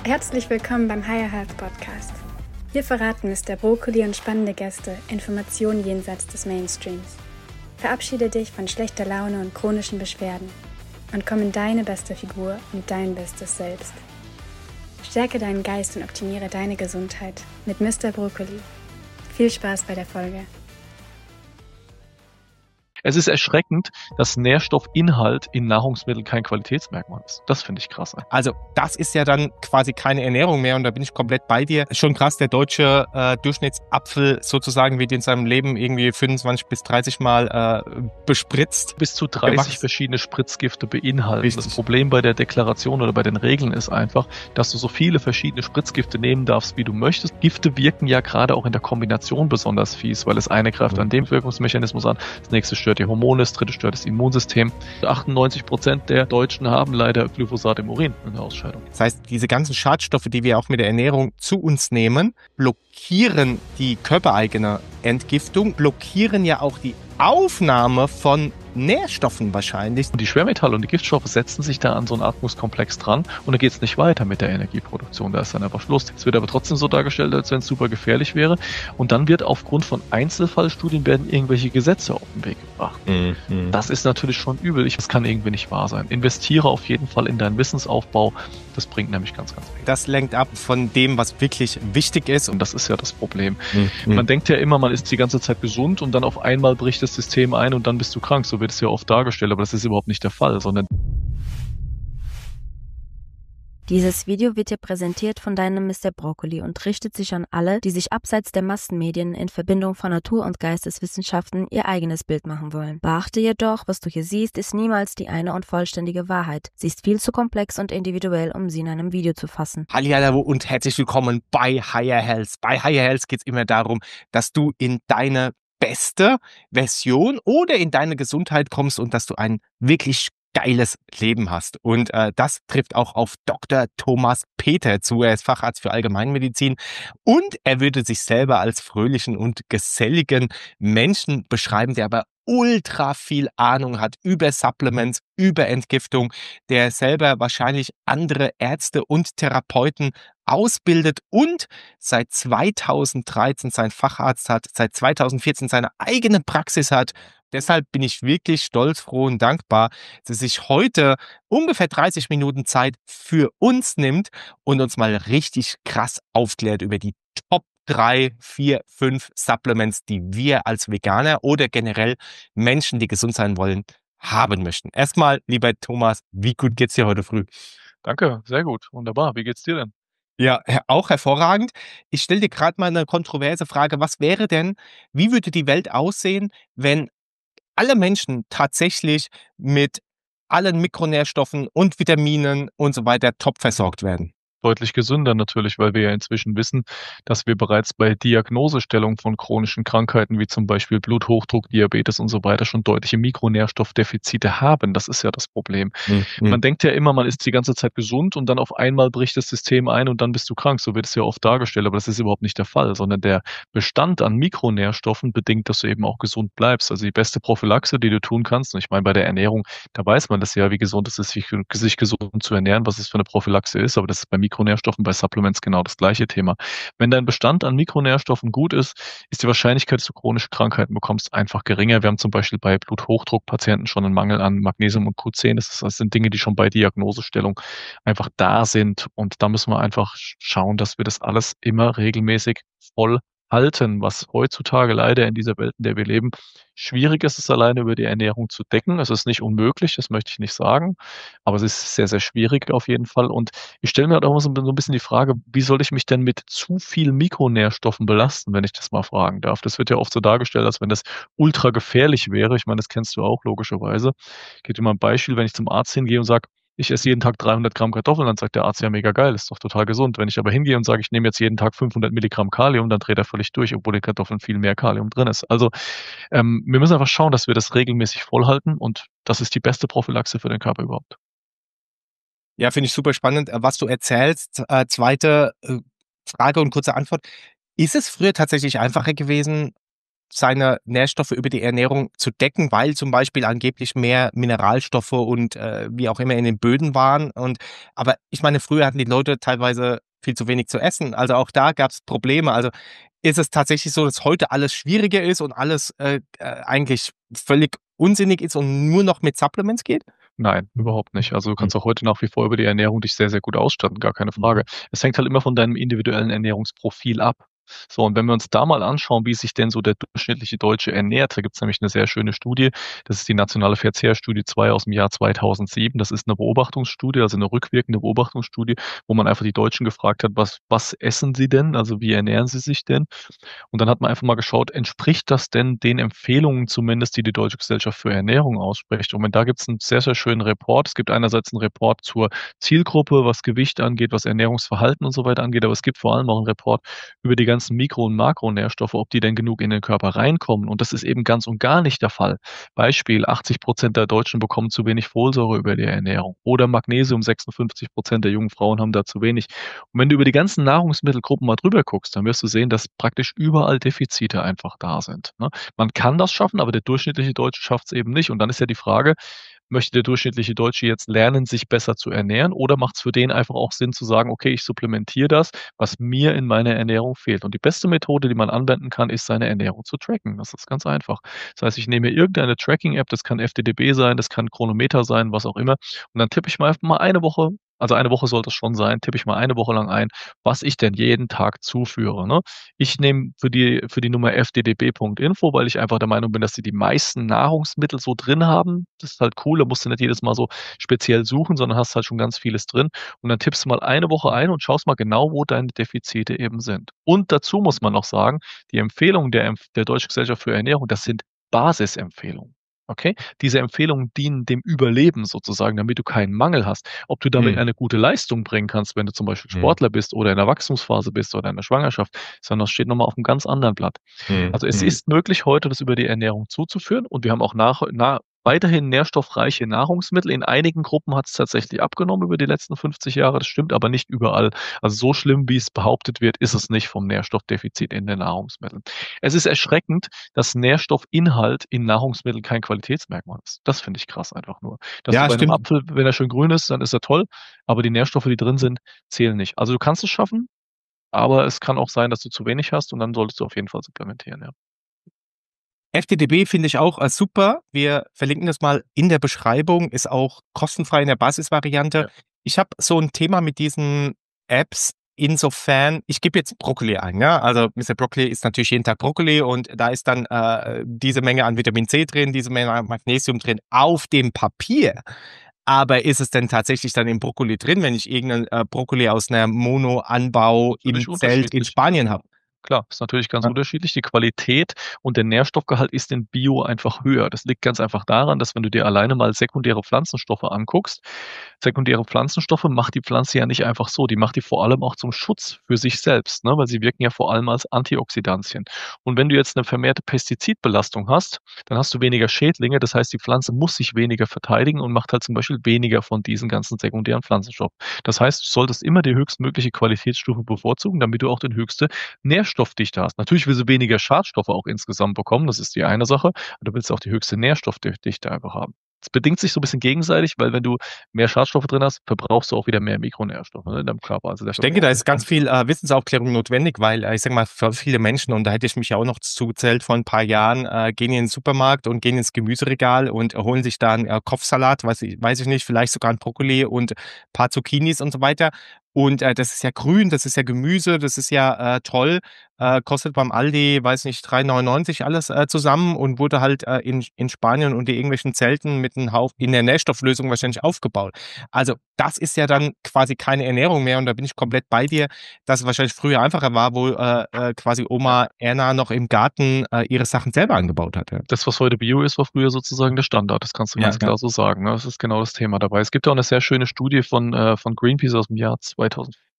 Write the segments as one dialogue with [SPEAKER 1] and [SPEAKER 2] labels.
[SPEAKER 1] Herzlich willkommen beim Higher Health Podcast. Hier verraten Mr. Brokkoli und spannende Gäste Informationen jenseits des Mainstreams. Verabschiede dich von schlechter Laune und chronischen Beschwerden und komm in deine beste Figur und dein bestes Selbst. Stärke deinen Geist und optimiere deine Gesundheit mit Mr. Brokkoli. Viel Spaß bei der Folge.
[SPEAKER 2] Es ist erschreckend, dass Nährstoffinhalt in Nahrungsmitteln kein Qualitätsmerkmal ist. Das finde ich krass.
[SPEAKER 3] Also das ist ja dann quasi keine Ernährung mehr und da bin ich komplett bei dir. Schon krass, der deutsche Durchschnittsapfel sozusagen wird in seinem Leben irgendwie 25 bis 30 Mal bespritzt.
[SPEAKER 2] Bis zu 30 verschiedene Spritzgifte beinhalten. Richtig. Das Problem bei der Deklaration oder bei den Regeln ist einfach, dass du so viele verschiedene Spritzgifte nehmen darfst, wie du möchtest. Gifte wirken ja gerade auch in der Kombination besonders fies, weil das eine greift an dem Wirkungsmechanismus an, das nächste stört die Hormone, das dritte stört das Immunsystem. 98% der Deutschen haben leider Glyphosat im Urin in der Ausscheidung.
[SPEAKER 3] Das heißt, diese ganzen Schadstoffe, die wir auch mit der Ernährung zu uns nehmen, blockieren die körpereigene Entgiftung, blockieren ja auch die Aufnahme von Nährstoffen wahrscheinlich.
[SPEAKER 2] Und die Schwermetalle und die Giftstoffe setzen sich da an so einen Atmungskomplex dran und dann geht es nicht weiter mit der Energieproduktion. Da ist dann einfach Schluss. Es wird aber trotzdem so dargestellt, als wenn es super gefährlich wäre. Und dann wird aufgrund von Einzelfallstudien werden irgendwelche Gesetze auf den Weg gebracht. Das ist natürlich schon übel. Das kann irgendwie nicht wahr sein. Investiere auf jeden Fall in deinen Wissensaufbau. Das bringt nämlich ganz, ganz viel.
[SPEAKER 3] Das lenkt ab von dem, was wirklich wichtig ist.
[SPEAKER 2] Und das ist ja das Problem. Man denkt ja immer, man ist die ganze Zeit gesund und dann auf einmal bricht das System ein und dann bist du krank. So wird es ja oft dargestellt, aber das ist überhaupt nicht der Fall, sondern
[SPEAKER 4] Dieses Video wird dir präsentiert von deinem Mr. Brokkoli und richtet sich an alle, die sich abseits der Massenmedien in Verbindung von Natur- und Geisteswissenschaften ihr eigenes Bild machen wollen. Beachte jedoch, was du hier siehst, ist niemals die eine und vollständige Wahrheit. Sie ist viel zu komplex und individuell, um sie in einem Video zu fassen.
[SPEAKER 3] Hallihallo und herzlich willkommen bei Higher Health. Bei Higher Health geht es immer darum, dass du in deine beste Version oder in deine Gesundheit kommst und dass du ein wirklich geiles Leben hast. Und das trifft auch auf Dr. Thomas Peter zu. Er ist Facharzt für Allgemeinmedizin und er würde sich selber als fröhlichen und geselligen Menschen beschreiben, der aber ultra viel Ahnung hat über Supplements, über Entgiftung, der selber wahrscheinlich andere Ärzte und Therapeuten ausbildet und seit 2013 sein Facharzt hat, seit 2014 seine eigene Praxis hat. Deshalb bin ich wirklich stolz, froh und dankbar, dass er sich heute ungefähr 30 Minuten Zeit für uns nimmt und uns mal richtig krass aufklärt über die Top 3, 4, 5 Supplements, die wir als Veganer oder generell Menschen, die gesund sein wollen, haben möchten. Erstmal, lieber Thomas, wie gut geht's dir heute früh?
[SPEAKER 2] Danke, sehr gut, wunderbar. Wie geht's dir denn?
[SPEAKER 3] Ja, auch hervorragend. Ich stelle dir gerade mal eine kontroverse Frage. Was wäre denn, wie würde die Welt aussehen, wenn alle Menschen tatsächlich mit allen Mikronährstoffen und Vitaminen und so weiter top versorgt werden?
[SPEAKER 2] Deutlich gesünder natürlich, weil wir ja inzwischen wissen, dass wir bereits bei Diagnosestellung von chronischen Krankheiten wie zum Beispiel Bluthochdruck, Diabetes und so weiter schon deutliche Mikronährstoffdefizite haben. Das ist ja das Problem. Man denkt ja immer, man ist die ganze Zeit gesund und dann auf einmal bricht das System ein und dann bist du krank. So wird es ja oft dargestellt, aber das ist überhaupt nicht der Fall, sondern der Bestand an Mikronährstoffen bedingt, dass du eben auch gesund bleibst. Also die beste Prophylaxe, die du tun kannst, und ich meine bei der Ernährung, da weiß man das ja, wie gesund es ist, sich gesund zu ernähren, was es für eine Prophylaxe ist, aber das ist bei Mikronährstoffen, bei Supplements genau das gleiche Thema. Wenn dein Bestand an Mikronährstoffen gut ist, ist die Wahrscheinlichkeit, dass du chronische Krankheiten bekommst, einfach geringer. Wir haben zum Beispiel bei Bluthochdruckpatienten schon einen Mangel an Magnesium und Q10. Das sind Dinge, die schon bei Diagnosestellung einfach da sind. Und da müssen wir einfach schauen, dass wir das alles immer regelmäßig voll halten, was heutzutage leider in dieser Welt, in der wir leben, schwierig ist, es alleine über die Ernährung zu decken. Es ist nicht unmöglich, das möchte ich nicht sagen, aber es ist sehr, sehr schwierig auf jeden Fall. Und ich stelle mir halt auch so ein bisschen die Frage, wie soll ich mich denn mit zu viel Mikronährstoffen belasten, wenn ich das mal fragen darf? Das wird ja oft so dargestellt, als wenn das ultra gefährlich wäre. Ich meine, das kennst du auch logischerweise. Ich gebe dir mal ein Beispiel, wenn ich zum Arzt hingehe und sage, ich esse jeden Tag 300 Gramm Kartoffeln, dann sagt der Arzt, ja, mega geil, ist doch total gesund. Wenn ich aber hingehe und sage, ich nehme jetzt jeden Tag 500 Milligramm Kalium, dann dreht er völlig durch, obwohl in Kartoffeln viel mehr Kalium drin ist. Also wir müssen einfach schauen, dass wir das regelmäßig vollhalten und das ist die beste Prophylaxe für den Körper überhaupt.
[SPEAKER 3] Ja, finde ich super spannend, was du erzählst. Zweite Frage und kurze Antwort. Ist es früher tatsächlich einfacher gewesen, seine Nährstoffe über die Ernährung zu decken, weil zum Beispiel angeblich mehr Mineralstoffe und wie auch immer in den Böden waren. Aber ich meine, früher hatten die Leute teilweise viel zu wenig zu essen. Also auch da gab es Probleme. Also ist es tatsächlich so, dass heute alles schwieriger ist und alles eigentlich völlig unsinnig ist und nur noch mit Supplements geht?
[SPEAKER 2] Nein, überhaupt nicht. Also du kannst auch heute nach wie vor über die Ernährung dich sehr, sehr gut ausstatten, gar keine Frage. Es hängt halt immer von deinem individuellen Ernährungsprofil ab. So, und wenn wir uns da mal anschauen, wie sich denn so der durchschnittliche Deutsche ernährt, da gibt es nämlich eine sehr schöne Studie. Das ist die Nationale Verzehrstudie 2 aus dem Jahr 2007. Das ist eine Beobachtungsstudie, also eine rückwirkende Beobachtungsstudie, wo man einfach die Deutschen gefragt hat, was essen sie denn? Also wie ernähren sie sich denn? Und dann hat man einfach mal geschaut, entspricht das denn den Empfehlungen zumindest, die die Deutsche Gesellschaft für Ernährung ausspricht? Und da gibt es einen sehr, sehr schönen Report. Es gibt einerseits einen Report zur Zielgruppe, was Gewicht angeht, was Ernährungsverhalten und so weiter angeht, aber es gibt vor allem auch einen Report über die ganzen Mikro- und Makronährstoffe, ob die denn genug in den Körper reinkommen. Und das ist eben ganz und gar nicht der Fall. Beispiel, 80% der Deutschen bekommen zu wenig Folsäure über die Ernährung. Oder Magnesium, 56% der jungen Frauen haben da zu wenig. Und wenn du über die ganzen Nahrungsmittelgruppen mal drüber guckst, dann wirst du sehen, dass praktisch überall Defizite einfach da sind. Ne? Man kann das schaffen, aber der durchschnittliche Deutsche schafft es eben nicht. Und dann ist ja die Frage, möchte der durchschnittliche Deutsche jetzt lernen, sich besser zu ernähren, oder macht es für den einfach auch Sinn zu sagen, okay, ich supplementiere das, was mir in meiner Ernährung fehlt. Und die beste Methode, die man anwenden kann, ist, seine Ernährung zu tracken. Das ist ganz einfach. Das heißt, ich nehme irgendeine Tracking-App, das kann FDDB sein, das kann Chronometer sein, was auch immer, und dann tippe ich mal einfach mal eine Woche, also eine Woche sollte es schon sein, tippe ich mal eine Woche lang ein, was ich denn jeden Tag zuführe. Ne? Ich nehme für die Nummer fddb.info, weil ich einfach der Meinung bin, dass sie die meisten Nahrungsmittel so drin haben. Das ist halt cool, da musst du nicht jedes Mal so speziell suchen, sondern hast halt schon ganz vieles drin. Und dann tippst du mal eine Woche ein und schaust mal genau, wo deine Defizite eben sind. Und dazu muss man noch sagen, die Empfehlungen der Deutschen Gesellschaft für Ernährung, das sind Basisempfehlungen. Okay? Diese Empfehlungen dienen dem Überleben sozusagen, damit du keinen Mangel hast. Ob du damit eine gute Leistung bringen kannst, wenn du zum Beispiel Sportler bist oder in der Wachstumsphase bist oder in der Schwangerschaft, sondern das steht nochmal auf einem ganz anderen Blatt. Also es ist möglich, heute das über die Ernährung zuzuführen, und wir haben auch weiterhin nährstoffreiche Nahrungsmittel. In einigen Gruppen hat es tatsächlich abgenommen über die letzten 50 Jahre. Das stimmt aber nicht überall. Also so schlimm, wie es behauptet wird, ist es nicht vom Nährstoffdefizit in den Nahrungsmitteln. Es ist erschreckend, dass Nährstoffinhalt in Nahrungsmitteln kein Qualitätsmerkmal ist. Das finde ich krass einfach nur. Dass
[SPEAKER 3] Ja,
[SPEAKER 2] du bei einem
[SPEAKER 3] stimmt.
[SPEAKER 2] Apfel, wenn er schön grün ist, dann ist er toll, aber die Nährstoffe, die drin sind, zählen nicht. Also du kannst es schaffen, aber es kann auch sein, dass du zu wenig hast, und dann solltest du auf jeden Fall supplementieren, ja.
[SPEAKER 3] FDDB finde ich auch super. Wir verlinken das mal in der Beschreibung, ist auch kostenfrei in der Basisvariante.
[SPEAKER 2] Ja.
[SPEAKER 3] Ich habe so ein Thema mit diesen Apps, insofern, ich gebe jetzt Brokkoli ein, ja. Also Mr. Brokkoli isst natürlich jeden Tag Brokkoli, und da ist dann diese Menge an Vitamin C drin, diese Menge an Magnesium drin auf dem Papier. Aber ist es denn tatsächlich dann im Brokkoli drin, wenn ich irgendeinen Brokkoli aus einer Mono-Anbau im
[SPEAKER 2] Natürlich
[SPEAKER 3] Zelt in
[SPEAKER 2] unterschiedlich.
[SPEAKER 3] Spanien habe?
[SPEAKER 2] Klar, ist natürlich ganz
[SPEAKER 3] Ja.
[SPEAKER 2] unterschiedlich. Die Qualität und der Nährstoffgehalt ist in Bio einfach höher. Das liegt ganz einfach daran, dass, wenn du dir alleine mal sekundäre Pflanzenstoffe anguckst, sekundäre Pflanzenstoffe macht die Pflanze ja nicht einfach so. Die macht die vor allem auch zum Schutz für sich selbst, ne? Weil sie wirken ja vor allem als Antioxidantien. Und wenn du jetzt eine vermehrte Pestizidbelastung hast, dann hast du weniger Schädlinge. Das heißt, die Pflanze muss sich weniger verteidigen und macht halt zum Beispiel weniger von diesen ganzen sekundären Pflanzenstoffen. Das heißt, du solltest immer die höchstmögliche Qualitätsstufe bevorzugen, damit du auch den höchste Nährstoffdichte hast. Natürlich willst du weniger Schadstoffe auch insgesamt bekommen, das ist die eine Sache, aber du willst auch die höchste Nährstoffdichte einfach haben. Es bedingt sich so ein bisschen gegenseitig, weil wenn du mehr Schadstoffe drin hast, verbrauchst du auch wieder mehr Mikronährstoffe, ne, in deinem Körper. Also
[SPEAKER 3] Ich denke, da ist ganz viel Wissensaufklärung notwendig, weil ich sag mal, für viele Menschen, und da hätte ich mich ja auch noch zugezählt vor ein paar Jahren, gehen in den Supermarkt und gehen ins Gemüseregal und holen sich da einen Kopfsalat, weiß ich nicht, vielleicht sogar ein Brokkoli und ein paar Zucchinis und so weiter. Und das ist ja grün, das ist ja Gemüse, das ist ja toll. Kostet beim Aldi, weiß nicht, 3,99 alles zusammen, und wurde halt in Spanien unter irgendwelchen Zelten mit einem Haufen in der Nährstofflösung wahrscheinlich aufgebaut. Also das ist ja dann quasi keine Ernährung mehr, und da bin ich komplett bei dir, dass es wahrscheinlich früher einfacher war, wo quasi Oma Erna noch im Garten ihre Sachen selber angebaut hat. Ja.
[SPEAKER 2] Das, was heute Bio ist, war früher sozusagen der Standard. Das kannst du ganz klar so sagen. Ne? Das ist genau das Thema dabei. Es gibt auch eine sehr schöne Studie von Greenpeace aus dem Jahr 2014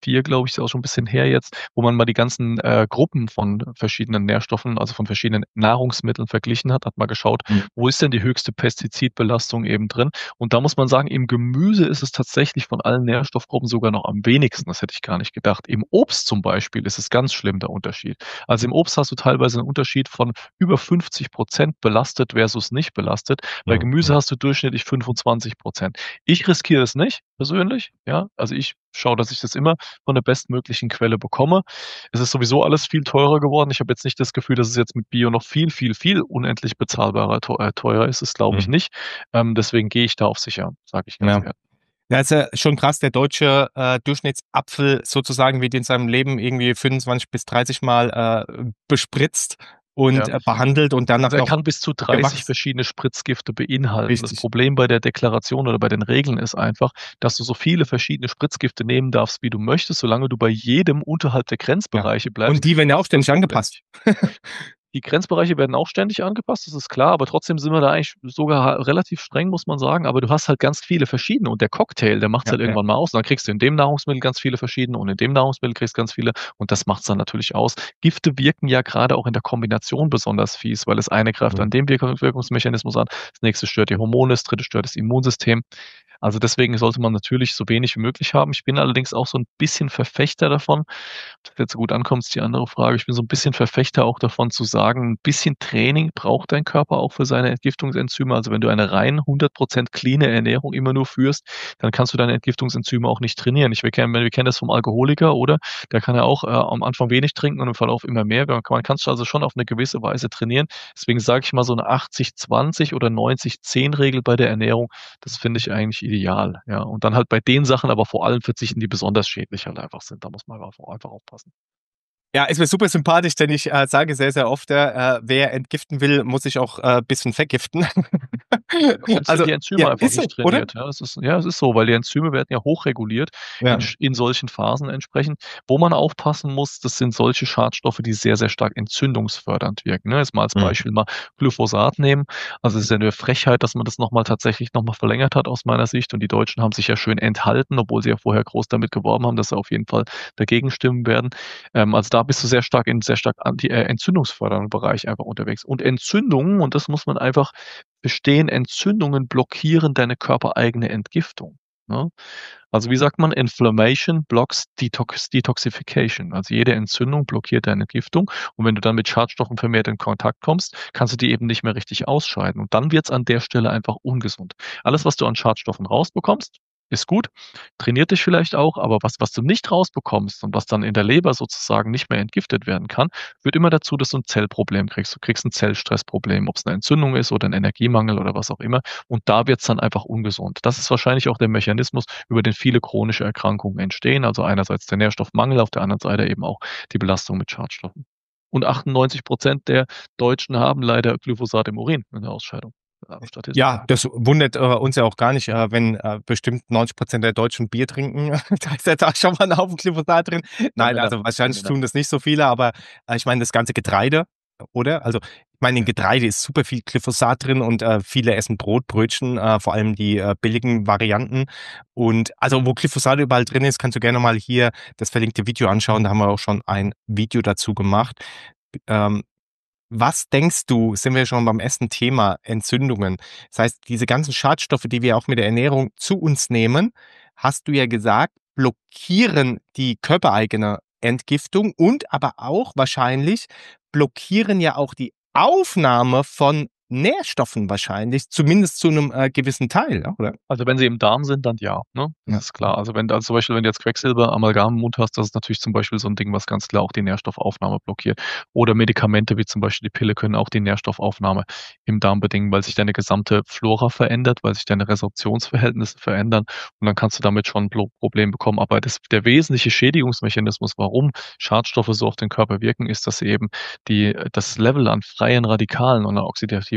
[SPEAKER 2] 2004, glaube ich, ist auch schon ein bisschen her jetzt, wo man mal die ganzen Gruppen von verschiedenen Nährstoffen, also von verschiedenen Nahrungsmitteln verglichen hat mal geschaut, wo ist denn die höchste Pestizidbelastung eben drin. Und da muss man sagen, im Gemüse ist es tatsächlich von allen Nährstoffgruppen sogar noch am wenigsten. Das hätte ich gar nicht gedacht. Im Obst zum Beispiel ist es ganz schlimm, der Unterschied. Also im Obst hast du teilweise einen Unterschied von über 50% belastet versus nicht belastet. Bei Gemüse hast du durchschnittlich 25%. Ich riskiere es nicht, persönlich. Ja, also ich schaue, dass ich das immer von der bestmöglichen Quelle bekomme. Es ist sowieso alles viel teurer geworden. Ich habe jetzt nicht das Gefühl, dass es jetzt mit Bio noch viel unendlich bezahlbarer teurer ist. Das glaube ich nicht. Deswegen gehe ich da auf sicher, sage ich ganz ehrlich.
[SPEAKER 3] Ja, ist ja schon krass, der deutsche Durchschnittsapfel sozusagen wird in seinem Leben irgendwie 25 bis 30 Mal bespritzt und behandelt und dann
[SPEAKER 2] also er
[SPEAKER 3] noch
[SPEAKER 2] kann bis zu 30 verschiedene Spritzgifte beinhalten.
[SPEAKER 3] Richtig.
[SPEAKER 2] Das Problem bei der Deklaration oder bei den Regeln ist einfach, dass du so viele verschiedene Spritzgifte nehmen darfst, wie du möchtest, solange du bei jedem unterhalb der Grenzbereiche bleibst.
[SPEAKER 3] Und die werden ja auch ständig angepasst.
[SPEAKER 2] Die Grenzbereiche werden auch ständig angepasst, das ist klar, aber trotzdem sind wir da eigentlich sogar relativ streng, muss man sagen. Aber du hast halt ganz viele verschiedene und der Cocktail, der macht es halt irgendwann mal aus. Und dann kriegst du in dem Nahrungsmittel ganz viele verschiedene und in dem Nahrungsmittel kriegst du ganz viele und das macht es dann natürlich aus. Gifte wirken ja gerade auch in der Kombination besonders fies, weil das eine greift an dem Wirkungsmechanismus an, das nächste stört die Hormone, das dritte stört das Immunsystem. Also deswegen sollte man natürlich so wenig wie möglich haben. Ich bin allerdings auch so ein bisschen Verfechter davon, ob das jetzt so gut ankommt, ist die andere Frage. Ich bin so ein bisschen Verfechter auch davon zu sagen, ein bisschen Training braucht dein Körper auch für seine Entgiftungsenzyme. Also wenn du eine rein 100% cleane Ernährung immer nur führst, dann kannst du deine Entgiftungsenzyme auch nicht trainieren. Wir kennen das vom Alkoholiker, oder? Der kann ja auch am Anfang wenig trinken und im Verlauf immer mehr. Man kann es also schon auf eine gewisse Weise trainieren. Deswegen sage ich mal so eine 80-20 oder 90-10-Regel bei der Ernährung. Das finde ich eigentlich ideal. Ja. Und dann halt bei den Sachen aber vor allem verzichten, die besonders schädlich halt einfach sind. Da muss man einfach aufpassen.
[SPEAKER 3] Ja, ist mir super sympathisch, denn ich sage sehr, sehr oft, wer entgiften will, muss sich auch ein bisschen vergiften.
[SPEAKER 2] Also die Enzyme einfach nicht
[SPEAKER 3] so,
[SPEAKER 2] trainiert. Ja, es ist so, weil die Enzyme werden ja hochreguliert in solchen Phasen entsprechend. Wo man aufpassen muss, das sind solche Schadstoffe, die sehr, sehr stark entzündungsfördernd wirken. Ne? Jetzt mal als Beispiel mal Glyphosat nehmen. Also es ist ja eine Frechheit, dass man das tatsächlich nochmal verlängert hat aus meiner Sicht. Und die Deutschen haben sich ja schön enthalten, obwohl sie ja vorher groß damit geworben haben, dass sie auf jeden Fall dagegen stimmen werden. Also da bist du sehr stark entzündungsfördernden Bereich einfach unterwegs. Und Entzündungen, und das muss man einfach verstehen, Entzündungen blockieren deine körpereigene Entgiftung. Ne? Also wie sagt man, Inflammation blocks Detoxification. Also jede Entzündung blockiert deine Entgiftung. Und wenn du dann mit Schadstoffen vermehrt in Kontakt kommst, kannst du die eben nicht mehr richtig ausscheiden. Und dann wird es an der Stelle einfach ungesund. Alles, was du an Schadstoffen rausbekommst, ist gut, trainiert dich vielleicht auch, aber was du nicht rausbekommst und was dann in der Leber sozusagen nicht mehr entgiftet werden kann, führt immer dazu, dass du ein Zellproblem kriegst. Du kriegst ein Zellstressproblem, ob es eine Entzündung ist oder ein Energiemangel oder was auch immer. Und da wird es dann einfach ungesund. Das ist wahrscheinlich auch der Mechanismus, über den viele chronische Erkrankungen entstehen. Also einerseits der Nährstoffmangel, auf der anderen Seite eben auch die Belastung mit Schadstoffen. Und 98% der Deutschen haben leider Glyphosat im Urin in der Ausscheidung.
[SPEAKER 3] Ja, das wundert uns ja auch gar nicht, wenn bestimmt 90% der Deutschen Bier trinken. Da ist ja da schon mal ein Haufen Glyphosat drin. Nein, also wahrscheinlich tun das nicht so viele, aber ich meine, das ganze Getreide, oder? Also ich meine, in Getreide ist super viel Glyphosat drin und viele essen Brotbrötchen, vor allem die billigen Varianten. Und also wo Glyphosat überall drin ist, kannst du gerne mal hier das verlinkte Video anschauen. Da haben wir auch schon ein Video dazu gemacht. Was denkst du, sind wir schon beim ersten Thema, Entzündungen? Das heißt, diese ganzen Schadstoffe, die wir auch mit der Ernährung zu uns nehmen, hast du ja gesagt, blockieren die körpereigene Entgiftung und aber auch wahrscheinlich blockieren ja auch die Aufnahme von Nährstoffen wahrscheinlich, zumindest zu einem gewissen Teil, oder?
[SPEAKER 2] Also wenn sie im Darm sind, dann ja, ne? Das ist klar. Also zum Beispiel, wenn du jetzt Quecksilber, Amalgam im Mund hast, das ist natürlich zum Beispiel so ein Ding, was ganz klar auch die Nährstoffaufnahme blockiert. Oder Medikamente wie zum Beispiel die Pille können auch die Nährstoffaufnahme im Darm bedingen, weil sich deine gesamte Flora verändert, weil sich deine Resorptionsverhältnisse verändern und dann kannst du damit schon ein Problem bekommen. Aber der wesentliche Schädigungsmechanismus, warum Schadstoffe so auf den Körper wirken, ist, dass sie eben das Level an freien Radikalen und an oxidativen